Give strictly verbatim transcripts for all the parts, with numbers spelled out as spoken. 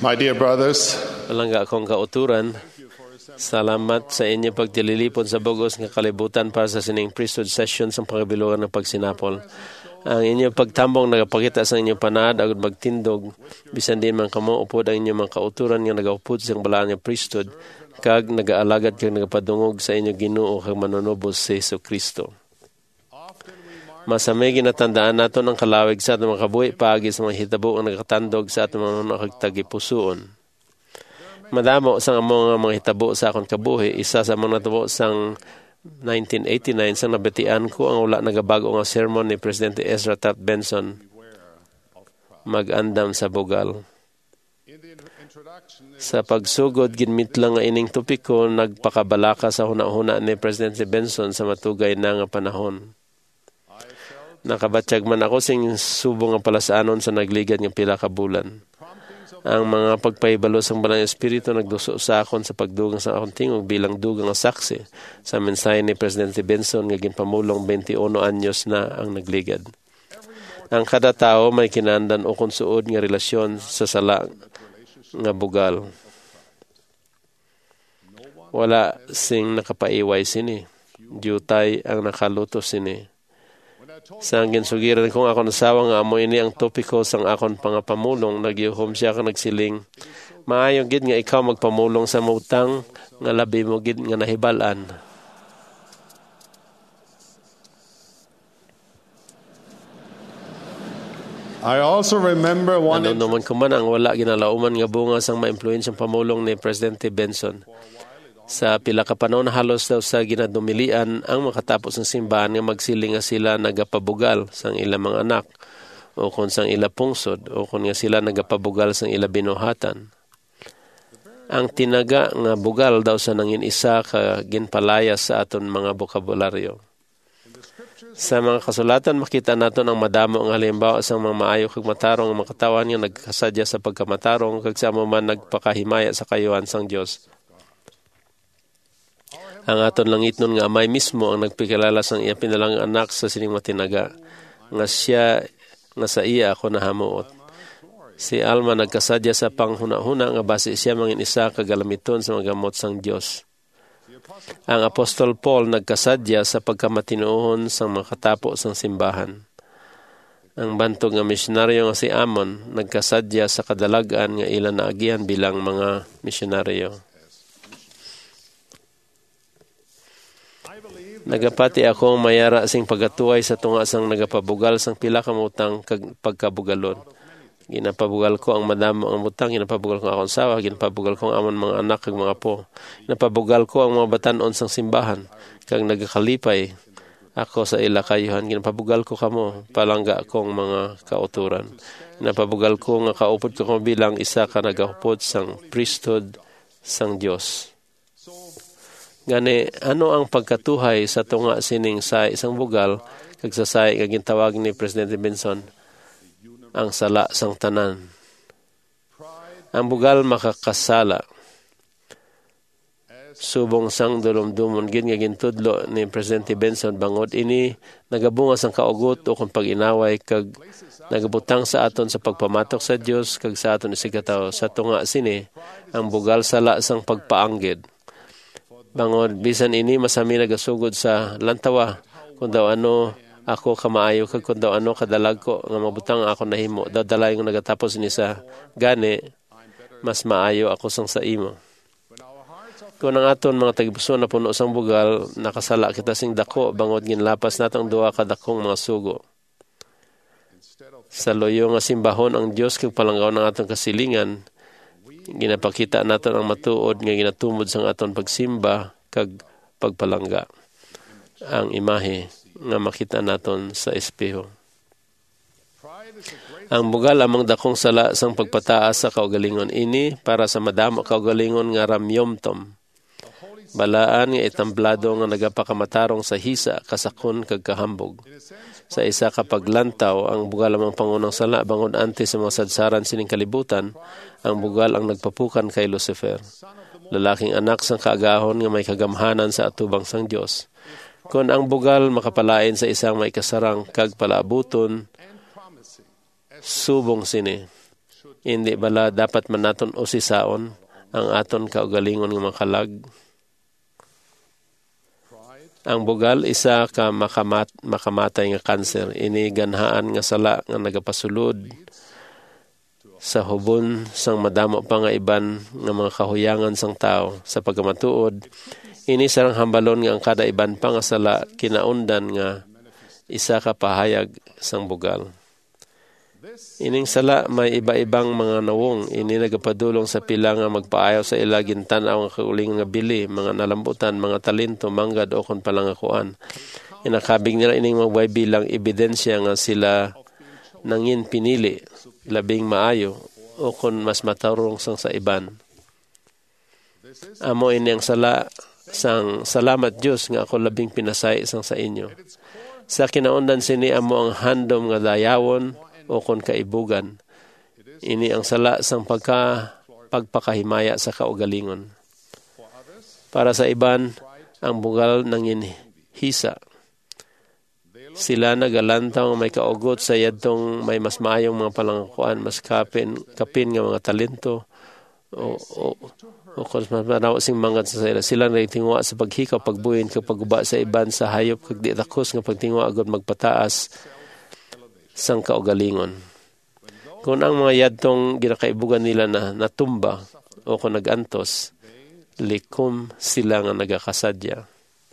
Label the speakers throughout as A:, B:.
A: My dear brothers,
B: Palangga akong kauturan, salamat sa inyo pagtililipon sa bugos nga kalibutan para sa sining priesthood session sa pangkabilugan ng pagsinapol. Ang inyong pagtambong nagapakita sa inyong panahad agad magtindog, bisan din man kamo upod ang inyong mga kauturan nga nagaupod sa balaan nga priesthood, kag nagaalagad kag nagapadungog sa inyong Ginoo kag manunubos sa Jesucristo. Masamay ginatandaan nato ang kalawig sa atong mga kabuhi paagi sa mga hitabo ang nagkatandog sa atong mga nakagtagipusoon. Madamo sa mga mga hitabo sa akong kabuhi, isa sa mga natabo sang nineteen eighty-nine sang nabatian ko ang wala nagabago nga sermon ni Presidente Ezra Taft Benson, Mag-andam sa bugal. Sa pagsugod, ginmitlang nga ining topiko, nagpakabalaka sa huna-huna ni Presidente Benson sa matugay na nga panahon. Nakabatsyag man ako sing subong nga palasaanon sa nagligad ng pila ka bulan. Ang mga pagpahibalo sang Banal nga Espiritu nagduso sa akon sa pagdugang sa akong tingog bilang dugang nga saksi sa mensahe ni Presidente Benson nga ginpamulong twenty-one anyos na ang nagligad. Ang kada tao may kinahanglan o konsuod nga relasyon sa sala nga bugal. Wala sing nakapaiway sini. Diyutay ang nakaluto sini. Sa ginsugiran kong ako nasawa nga amo ini ang topiko sang akon pangapamulong, nagyuhom siya ka nagsiling, maayo gid nga ikaw magpamulong sa mautang nga labi mo gid nga nahibalan.
A: I also remember one
B: Ano naman kuman ang wala ginalauman nga bunga sang maimpluwensyang pamulong ni Presidente Benson. Sa pila ka panahon halos daw sa ginadumilian ang makatapos ng simbahan nga magsiling nga sila nagapabugal sang ilang mga anak o kung sang ila pungsod o kung nga sila nagapabugal sang ila binuhatan. Ang tinaga nga bugal daw sa nangin isa ka ginpalayas sa aton mga bokabularyo. Sa mga kasulatan makita naton ang madamo ang halimbawa sang mga maayo kag matarong nga makatawan nga nagkasadya sa pagkamatarong kag sa amo man nagpakahimaya sa kayuhan sang Dios. Ang aton langit nun nga amay mismo ang nagpikilala sang iya pinalang anak sa sining matinaga, nga siya nga sa iya ako nahamuot. Si Alma nagkasadya sa panghuna-huna nga base siya mangin isa kagalamiton sa mga gamot sang Dios. Ang Apostol Paul nagkasadya sa pagkamatinuohon sang makatapo sang simbahan. Ang bantog nga misyonaryo nga si Amon nagkasadya sa kadalagan nga ilan naagian bilang mga misyonaryo. Nagapati ako mayara sing pagatuay sa tunga sang nagapabugal sang pila ka mutang kag pagkabugalon. Ginapabugal ko ang madamo ang mutang, ginapabugal ko ang akong sawa, ginapabugal ko ang amon mga anak kag mga apo. Ginapabugal ko ang mga batan-on sang simbahan kag nagakalipay ako sa ila kayuhan. Ginapabugal ko kamo palangga kong mga kauturan. Ginapabugal ko nga kaupod ko bilang isa ka nagahupod sang priesthood sang Dios. Gani, ano ang pagkatuhay sa tunga sining sa isang bugal kag sa say nga gintawag ni Presidente Benson ang sala sang tanan. Ang bugal makakasala. Subong sang dulom-dumon gid nga gintudlo ni Presidente Benson bangod ini nagabunga sang kaugot o kung pag-inaway kag nagabutang sa aton sa pagpamatok sa Dios kag sa aton isigataw sa tunga sini ang bugal sala sang pagpaanggid. Bangod bisan ini masami nagasugod sa lantawa kung daw ano ako kamaayo kag kung daw ano kadalag ko nga mabutang ako nahimo dadalay nga nagatapos ni sa gani mas maayo ako sang sa imo. Kung ang aton mga tagipuso na puno sang bugal nakasala kita sing dako bangod ginlapas natong duha ka dakong mga sugo. Sa loyo nga simbahon ang Dios kag palanggaw ng atong kasilingan, ginapakita naton ang matuod nga ginatumod sang aton pagsimba kag pagpalangga. Ang imahe nga makita naton sa espeho. Ang bugal among dakong sala sang pagpataas sa kaugalingon ini para sa madamo kaugalingon nga ramyomtom. Balaan nga itamblado nga nagapakamatarong sa hisa, kasakon kag kahambog. Sa isa ka paglantaw, ang bugal amang pangunang sala bangon ante sa mga sadsaran sining kalibutan, ang bugal ang nagpapukan kay Lucifer, lalaking anak sang kaagahon nga may kagamhanan sa atubang sang Dios. Kung ang bugal makapalain sa isang may kasarang kag palaabuton, subong sini. Hindi bala dapat man naton usisaon ang aton kaugalingon nga mga kalag. Ang bugal isa ka makamat, makamatay nga kanser. Ini ganhaan nga sala nga nagapasulod sa hubon sang madamo pa nga iban nga mga kahuyangan sang tao. Sa pagkamatuod, ini sarang hambalon nga ang kada iban pa nga sala kinaundan nga isa ka pahayag sang bugal. Ining sala may iba-ibang mga nawong. Ini nagapadulong sa pila nga magpaayaw sa ilagin tanaw nga kauling nga bili, mga nalambutan, mga talento, manggad o kon palangakuan. Inakabig nila ining mga bilang ebidensya nga sila nangin pinili, labing maayo o kon mas matarong sang sa iban. Amo ini ang sala sang salamat Dios nga ako labing pinasay sang sa inyo. Sa kinaundan sini amo ang handom nga dayawon o kon kaibugan. Ini ang sala sang pagka pagpakahimaya sa kaugalingon. Para sa iban, ang bugal nangin hisa. Sila nagalantaw may kaugot sa yadtong may mas maayong mga palangakuan, mas kapin, kapin nga mga talento o, o, o kung mas manaw sing mangad sa sila. Sila nagtingwa sa paghikaw, pagbuhin, kapag uba sa iban sa hayop, kag di takos nga pagtingwa agad magpataas sang kaugalingon. Kung ang mga yadtong ginakaibugan nila na natumba o kung nagantos, likom sila nga nagakasadya.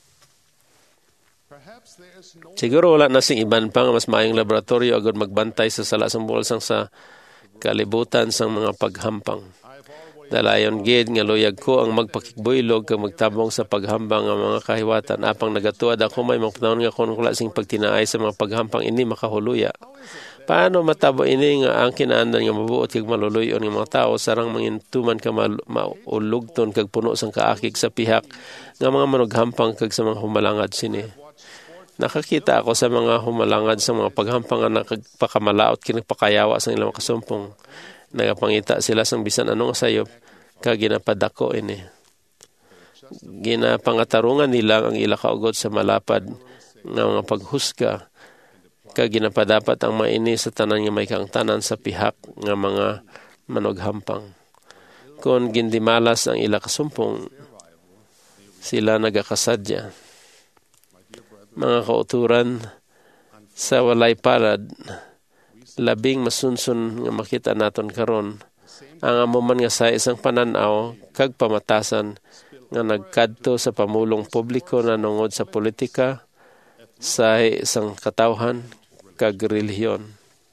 B: Siguro wala na sing iban pa nga mas maayong laboratorio agad magbantay sa sala sang bugal sang sa kalibutan sang mga paghampang. Dalayon gid nga luyag ko ang magpakigbuylog kag magtabong sa paghambang nga mga kahiwatan. Apang nagatuad ako may mga panahon nga kung wala sing pagtinaay sa mga paghampang ini makahuluya. Paano matabo ini nga ang kinaandan nga mabuot kag maluluyon ng mga tao sarang mangintuman ka maulugton kag puno sang kaakig sa pihak nga mga manughampang kag sa mga humalangad sini. Nakakita ako sa mga humalangad sa mga paghampang nga nakagpakamalaot kinagpakayawa sa ilang kasumpong. Nagapangita sila sang bisan anong sayop kag ginapadako ini. Ginapangatarungan nila ang ila kaugot sa malapad nga mga paghusga kag ginapadapat ang maini sa tanan nga may kaangtanan sa pihak nga mga manughampang. Kung gindimalas ang ila kasumpong, sila nagakasadya. Mga kauturan sa walay palad, labing masunsun nga makita naton karon ang amuman nga sa isang pananaw kag pamatasan nga nagkadto sa pamulong publiko na nungod sa politika sa isang katawhan kag relihiyon.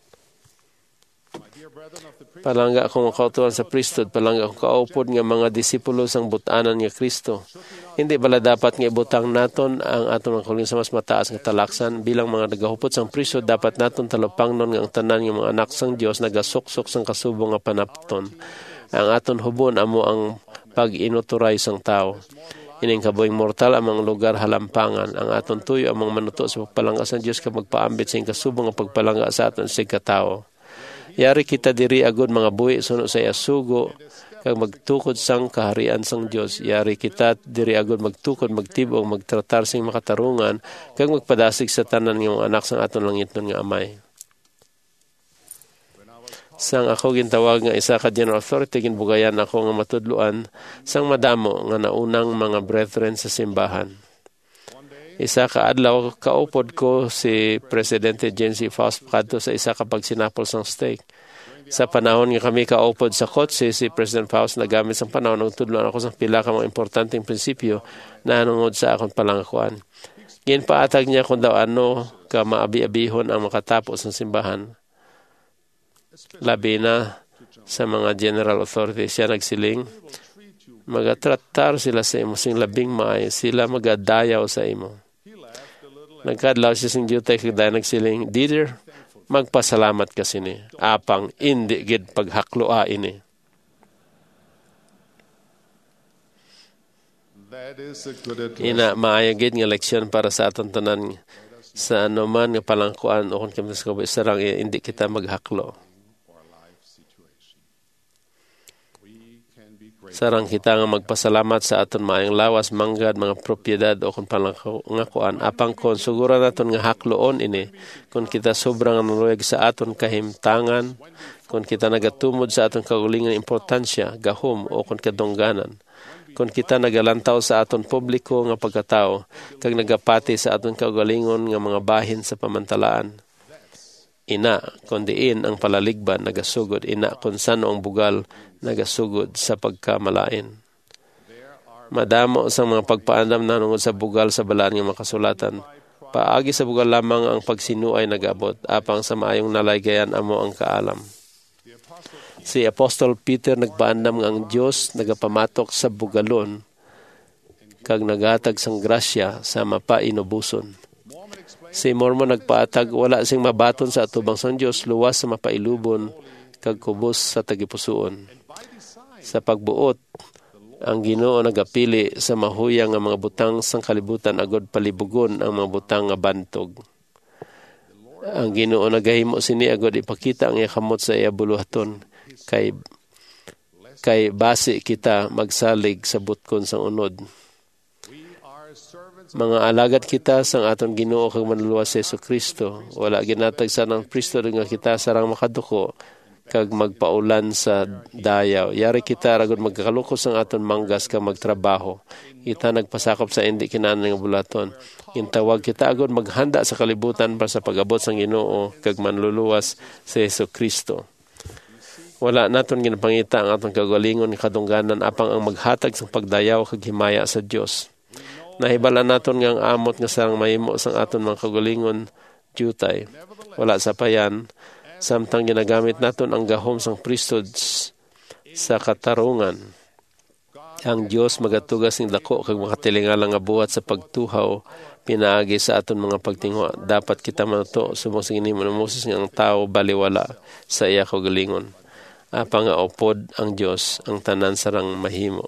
B: Palangga akong makautuan sa priesthood, palangga akong kaupod nga mga disipulo sang butanan nga Kristo. Hindi bala dapat nga ibutang naton ang aton mga sa mas mataas nga talaksan bilang mga nagahupot sang priesthood, dapat naton talupangnon nga ang tanan nga mga anak sang Dios nagasuksok sang kasubong nga panapton. Ang aton hubon amo ang pag-inuturay sang tao. Ining kabuhing mortal amang lugar halampangan. Ang aton tuyo amang manuto sa pagpalangga sa Dios kag magpaambit sa kasubong nga pagpalangga sa aton sig katao. Yari kita diri agud mga buhi suno sa asugo kag magtukod sang kaharian sang Dios. Yari kita diri agud magtukod, magtibok, magtratar sing makatarungan kag magpadasig sa tanan nga anak sang aton langitnon nga amay. Sang ako gintawag nga isa ka general authority, ginbugayan ako nga matudluan sang madamo nga naunang mga brethren sa simbahan. Isa ka adlaw kaupod ko si Presidente Jen C. Faust kadto sa isa ka pagsinapol sang steak. Sa panahon nga kami kaupod sa kotse, si President Faust nagamit sang panahon ng tudloan ako sa pila ka mga importanteng prinsipyo na nungod sa akong palangakuan. Ginpaatag niya kung daw ano ka maabi-abihon ang makatapos ng simbahan. Labi na sa mga general authorities siya nagsiling, magatratar sila sa imo sing labing maay, sila magadayaw sa imo. Nagkadlaw siya sing jutay kag dayon nagsiling, Dieter, magpasalamat ka sini. Apang indi gid paghakloa ini. Ina maayo gid nga leksyon para sa aton tanan sa anuman nga palangkuan o kung kami sa kabisarang indi kita maghaklo. Sarang kita nga magpasalamat sa aton maayong lawas, manggad, mga propiedad o kung palangakuan. Apang kon sugura naton nga hakloon ini, kung kita sobrang nanuluyag sa aton kahimtangan, kung kita nagatumod sa aton kaugalingon importansya, gahom o kung kadungganan. Kung kita nagalantaw sa aton publiko nga pagkatao, kag nagapati sa aton kaugalingon nga mga bahin sa pamantalaan. Ina, kung diin ang palaligban nagasugod, ina kung sano ang bugal nagasugod sa pagkamalain. Madamo sa mga pagpaandam na nungod sa bugal sa balaan ng makasulatan. Paagi sa bugal lamang ang pagsinuay nagabot, apang sa maayong nalaygayan amo ang kaalam. Si Apostol Peter nagpaandam nga ang Diyos nagapamatok sa bugalon, kag nagatag sang grasya sa mapainubuson. Si Mormon nagpaatag, wala sing mabaton sa atubang sang Diyos, luwas sa mapailubon, kag kubos sa tagipusoon. Sa pagbuot, ang Ginoo nagapili sa mahuyang nga mga butang sang kalibutan agod palibugon ang mga butang nga bantog. Ang Ginoo nagahimo sini agod ipakita ang iya kamot sa iya buluhaton, kay kay base kita magsalig sa butkon sang unod. Mga alagad kita sang aton Ginoo kag manluluwas sa Jesucristo. Wala ginatag sa ng Kristo nga kita sarang makaduko kag magpaulan sa dayaw. Yari kita ragod magkakalukos ang aton manggas kag magtrabaho. Kita nagpasakop sa indi kinahanglan nga bulaton. Intawag kita agod maghanda sa kalibutan para sa pag-abot sang Ginoo kag manluluwas sa Jesucristo. Wala naton ginapangita ang aton kagalingon ni kadungganan apang ang maghatag sang pagdayaw kag himaya sa Dios. Nahibala naton nga ang amot nga sarang mahimo sang aton mga kagalingon jutay. Wala sa payan, samtang ginagamit naton ang gahom sang priesthood sa katarungan. Ang Dios magatugas ng dako kag makatilingalang nga buhat sa pagtuhaw pinaagi sa aton mga pagtingwa. Dapat kita manuto subong sa ginhimo ni Moses nga ang tao baliwala sa iya kagalingon. Apa nga upod ang Dios ang tanan sarang mahimo.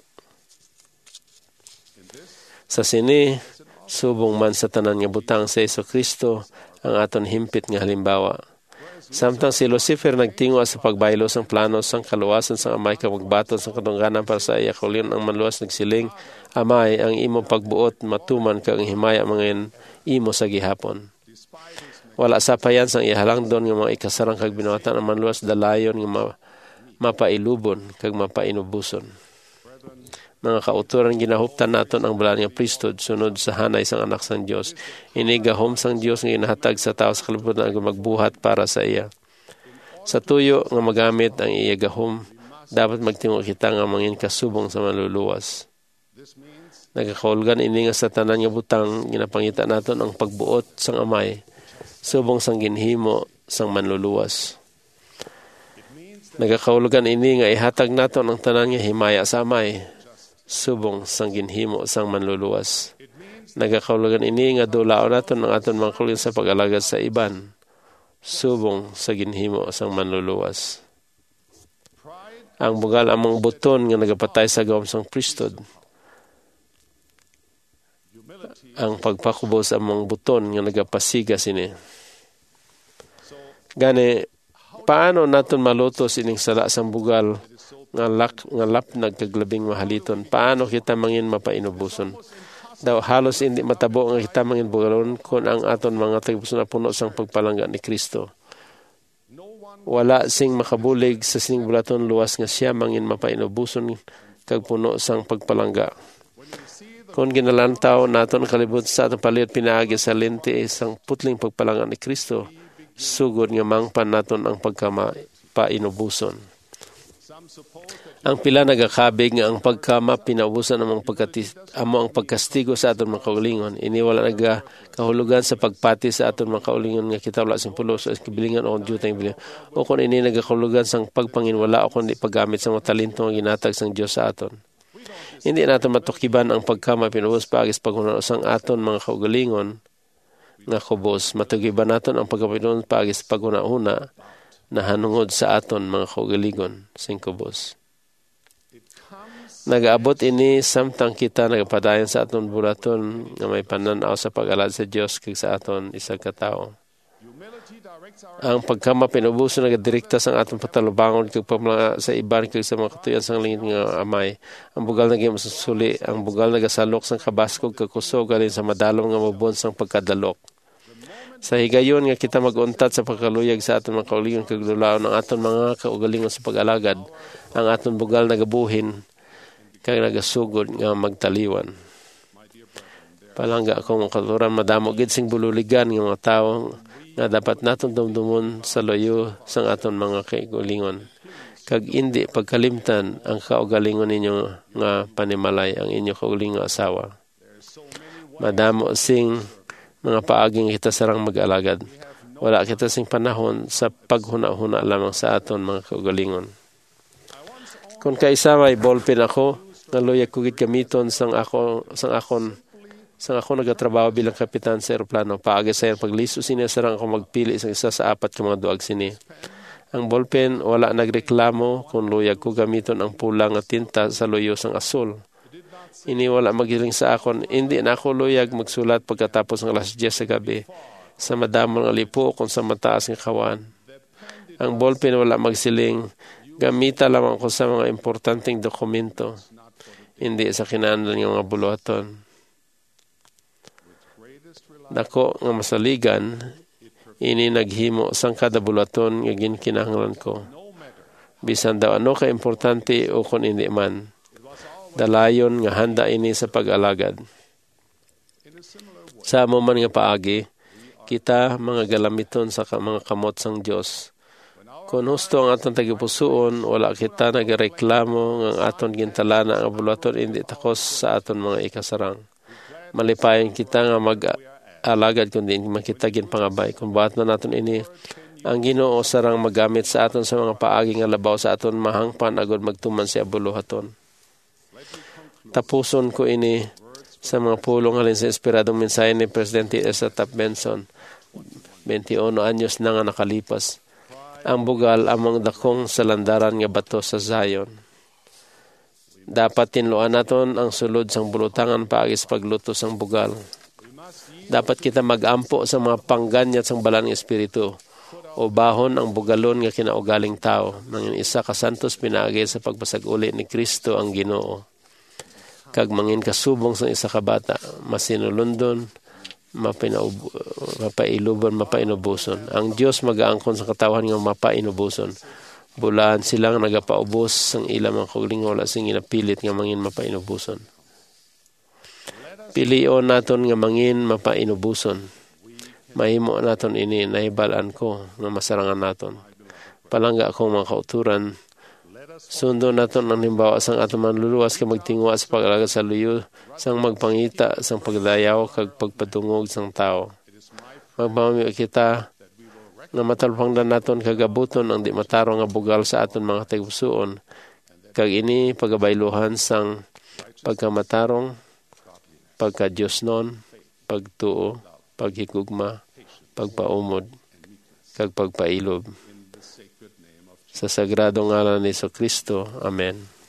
B: Sa sini, subong man sa tanan nga butang sa Jesucristo ang aton himpit nga halimbawa. Samtang si Lucifer nagtingwa sa pagbaylo sang plano sang kaluwasan sang amay kag magbaton sang kadungganan para sa iya kaulion ang manluwas nagsiling, amay ang imo pagbuot matuman kag himaya mga imo sa gihapon. Wala sa payan sang ihalangdon nga mga ikasarang kag binuhatan ang manluwas dalayon nga ma- mapailubon kag mapainubuson. Mga kauturan ginahuptan naton ang balaan nga priesthood sunod sa hanay sang anak sang Dios. Ini gahom sang Dios nga inahatag sa tao sa kalibutan nga magbuhat para sa iya. Sa tuyo nga magamit ang iya gahom, dapat magtingo kita nga mangin kasubong sa manluluwas. Nagakaulgan ini nga sa tanan nga butang ginapangita naton ang pagbuot sang amay subong sang ginhimo sang manluluwas. Nagakaulugan ini nga ihatag naton ang tanan nga himaya sa amay subong sang ginhimo sang manluluwas. Nagakaulugan ini nga dulaon naton ang aton mga kulin sa pag-alagad sa iban subong sa ginhimo sang manluluwas. Ang bugal among buton nga nagapatay sa gawom sang priesthood. Ang pagpakubos among buton nga nagapasiga sini. Gani, paano naton malutos ining sala sang bugal nga lak nga lapnag kaglabing mahaliton? Paano kita mangin mapainubuson? Daw halos hindi matabo nga kita mangin bugalon kun ang aton mga tagipuson na puno sang pagpalangga ni Kristo. Wala sing makabulig sa sining bulaton luwas nga siya mangin mapainubuson kag puno sang pagpalangga. Kung ginalantaw naton kalibot sa atong palit pinaagi sa lente sang putling pagpalangga ni Kristo, sugod nga mangpan naton ang pagkama painubuson. Ang pila nagakabig nga ang pagkama pinaubusan among pagkati amo ang pagkastigo sa aton mga kaugalingon. Ini wala nagakahulugan sa pagpati sa aton mga kaugalingon nga kita wala sing pulos sa kibilingan o jutang bilingan. O kung ini nagakahulugan sang pagpanginwala o kundi paggamit sa mga talento nga ginatag sang Dios sa aton. Hindi naton matukiban ang pagkama pinubos paagis paghunaw sang aton mga kaugalingon nga kubos. Matukiban naton ang pagkapinon paagis paghuna-una na hanungod sa aton mga kaugalingon sing kubos. Nagaabot ini samtang kita nagapadayon sa aton bulaton nga may pananaw sa pag-alad sa Dios kag sa aton isang katao. Ang pagkama pinubuso nagadirekta sa atong patalubangon kag pamala sa iban kag sa mga katuyan sang langit nga amay. Ang bugal naging masusuli, ang bugal nagasalok sang kabaskog kag kusog alin sa madalom nga mabon sang pagkadalok. Sa higayon nga kita mag-untat sa pagkaluyag sa aton mga kaugalingon kag lulaon ang aton mga kaugalingon sa pag-alagad, ang aton bugal nagabuhin kag nagasugod nga magtaliwan. Palangga akong katuran madamo gid sing bululigan nga mga tawo nga dapat naton dumdumon sa loyo sang aton mga kaugalingon. Kag indi pagkalimtan ang kaugalingon ninyo nga panimalay ang inyo kaugalingon asawa. Madamo sing mga paaging kita sarang mag-alagad. Wala kita sing panahon sa paghuna-huna lamang sa aton mga kaugalingon. Kung kaisa may ballpen ako, nga luyag kugid gamiton sang ako sang akon sang ako nagatrabaho bilang kapitan sa eroplano. Paagi sa pagliso sini sarang ako magpili sang isa sa apat ka mga duag sini. Ang ballpen wala nagreklamo kung luyag ko gamiton ang pula nga tinta sa loyo sang asul. Ini wala magiling sa akon, hindi na ako luyag magsulat pagkatapos ng alas diyes sa gabi sa madamong nga lipo kung sa mataas ng kawan. Ang ballpen wala magsiling, gamita lamang ko sa mga importanteng dokumento, hindi sa kinahanglan ng mga buluhaton. Dako nga masaligan, ini naghimo sang kada buluhaton nga ginkinahanglan ko. Bisan daw ano ka importante o kung hindi man. Dalayon nga handa ini sa pag-alagad. Sa amo man nga paagi, kita mga galamiton sa mga kamot sang Dios. Kung husto ang atong tagipusoon, wala kita nagareklamo nga aton gintalana ang buluhaton hindi takos sa aton mga ikasarang. Malipayon kita nga mag-alagad kundi makita ginpangabay. Kung bahat na naton ini, ang Ginoo sarang magamit sa aton sa mga paagi nga labaw sa aton mahangpan agod magtuman siya buluhaton. Tapuson ko ini sa mga pulong halin sa inspiradong mensahe ni Presidente S. Taft Benson. twenty-one anyos na nga nakalipas. Ang bugal among dakong salandaran nga bato sa Zion. Dapat tinluan naton ang sulod sang bulutangan paagis pagluto sang bugal. Dapat kita magampo sa mga pangganyat sang balang espiritu o bahon ang bugalon nga kinaugaling tao. Nangin isa ka santos pinaagi sa pagpasag-uli ni Kristo ang Ginoo. Kag mangin kasubong sa isa ka bata, masinulundon, mapailuban, mapainubuson. Ang Dios magaangkon sa katawan nga mapainubuson. Bulaan silang nagapaubos sang ilang mga kaugalingon wala sing ginapilit nga mangin mapainubuson. Pilion naton nga mangin mapainubuson. Mahimo naton ini nahibalaan ko nga masarangan naton. Palangga akong mga kauturan, sundo naton ang limbawa sang aton manluluwas kay magtingwa sa pag-alagad sa luyo sang magpangita sang pagdayaw kag pagpadungog sang tao. Magpamami kita nga matalpangdan naton kagabuton ang di matarong nga bugal sa aton mga tagipusoon kag ini pagabayluhan sang pagkamatarong, pagka-Diosnon, pagtuo, paghigugma, pagpaumod kag pagpailob. Sa sagradong ngalan ni Jesu Kristo. Amen.